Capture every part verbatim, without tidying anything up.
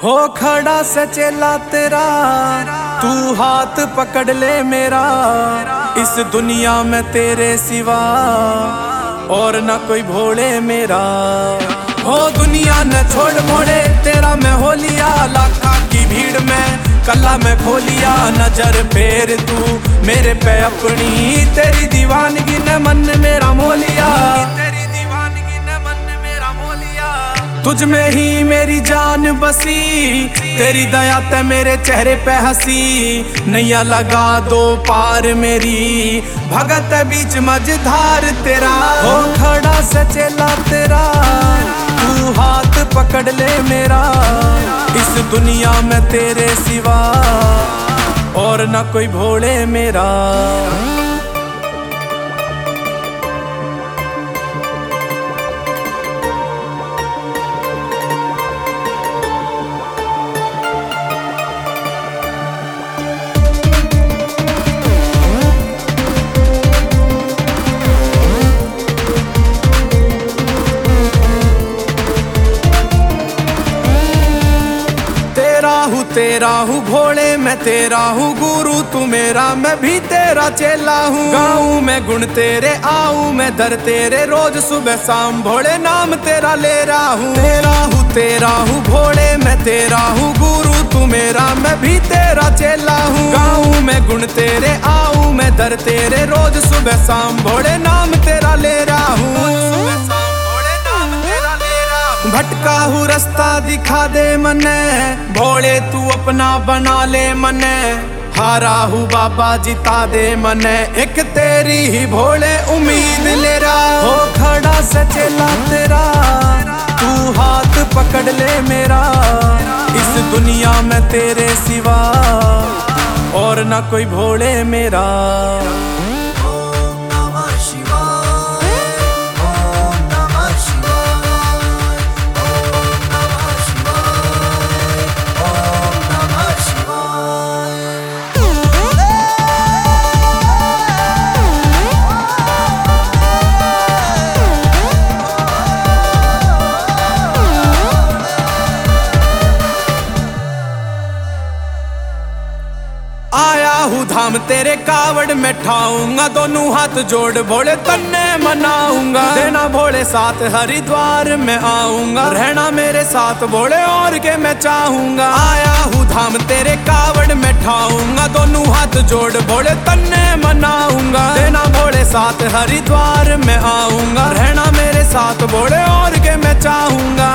हो खड़ा सचेला तेरा, तू हाथ पकड़ ले मेरा। इस दुनिया में तेरे सिवा और न कोई भोले मेरा। हो दुनिया न छोड़ भोले, तेरा मैं हो लिया। लाखा की भीड़ में कला में खो लिया। नजर फेर तू मेरे पे अपनी, तेरी दीवानगी ने मन मेरा मोह लिया। तेरी दीवानगी ने मन मेरा मोह लिया। तुझ में ही मेरी जान बसी, तेरी दया ते मेरे चेहरे पे हंसी। नैया लगा दो पार मेरी, भगत बीच मझधार तेरा। हो खड़ा सचेला तेरा, तू हाथ पकड़ ले मेरा। इस दुनिया में तेरे सिवा और न कोई भोले मेरा। तेरा हूँ भोले मैं तेरा हूँ गुरु, तू मेरा मैं भी तेरा चेला हूँ। गाऊं मैं गुण तेरे, आऊं मैं दर तेरे, रोज सुबह शाम भोले नाम तेरा ले रहा हूँ। तेरा हूँ तेरा हूँ भोले मैं तेरा हूँ गुरु, तू मेरा मैं भी तेरा चेला हूँ। गाऊं मैं गुण तेरे, आऊं मैं दर तेरे, रोज सुबह शाम भोले नाम तेरा ले रहा हूँ। भटका हूँ रास्ता दिखा दे मने, भोले तू अपना बना ले मने। हारा हूँ बाबा जिता दे मने, एक तेरी ही भोले उम्मीद ले रहा। हो खड़ा सचेला तेरा, तू हाथ पकड़ ले मेरा। इस दुनिया में तेरे सिवा और न कोई भोले मेरा। आया हूँ धाम तेरे कावड़ में ठाऊंगा, दोनों हाथ जोड़ भोले तन्ने मनाऊंगा। देना भोले साथ हरिद्वार में आऊंगा, रहना मेरे साथ भोले और के मैं चाहूंगा। आया हूँ धाम तेरे कावड़ में ठाऊंगा, दोनों हाथ जोड़ भोले तन्ने मनाऊंगा। देना भोले साथ हरिद्वार में आऊंगा, रहना मेरे साथ भोले और के मैं चाहूंगा।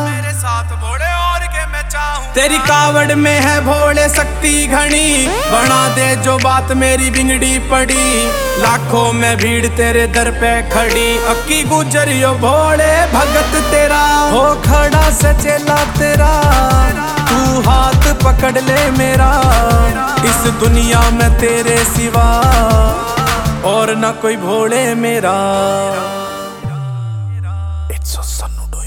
तेरी कावड़ में है भोले शक्ति घनी, बना दे जो बात मेरी बिगड़ी पड़ी। लाखों में भीड़ तेरे दर पे खड़ी, अक्की गुजरियो भोले भगत तेरा। हो खड़ा सचेला तेरा, तू हाथ पकड़ ले मेरा। इस दुनिया में तेरे सिवा और न कोई भोले मेरा। It's so Sannu.